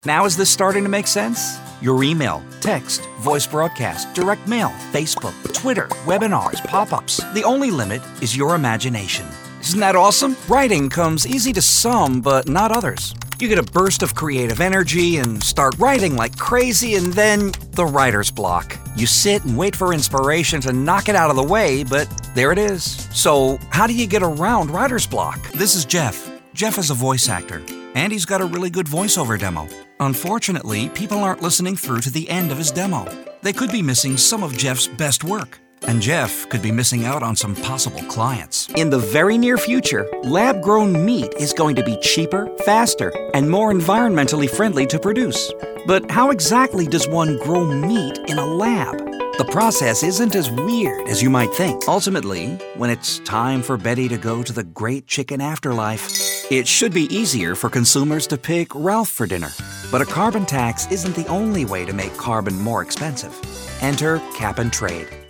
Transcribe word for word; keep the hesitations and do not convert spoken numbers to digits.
Now is this starting to make sense? Your email, text, voice broadcast, direct mail, Facebook, Twitter, webinars, pop-ups. The only limit is your imagination. Isn't that awesome? Writing comes easy to some, but not others. You get a burst of creative energy and start writing like crazy, and then the writer's block. You sit and wait for inspiration to knock it out of the way, but there it is. So how do you get around writer's block? This is Jeff. Jeff is a voice actor, and he's got a really good voiceover demo. Unfortunately, people aren't listening through to the end of his demo. They could be missing some of Jeff's best work. And Jeff could be missing out on some possible clients. In the very near future, lab-grown meat is going to be cheaper, faster, and more environmentally friendly to produce. But how exactly does one grow meat in a lab? The process isn't as weird as you might think. Ultimately, when it's time for Betty to go to the great chicken afterlife, it should be easier for consumers to pick Ralph for dinner. But a carbon tax isn't the only way to make carbon more expensive. Enter cap and trade.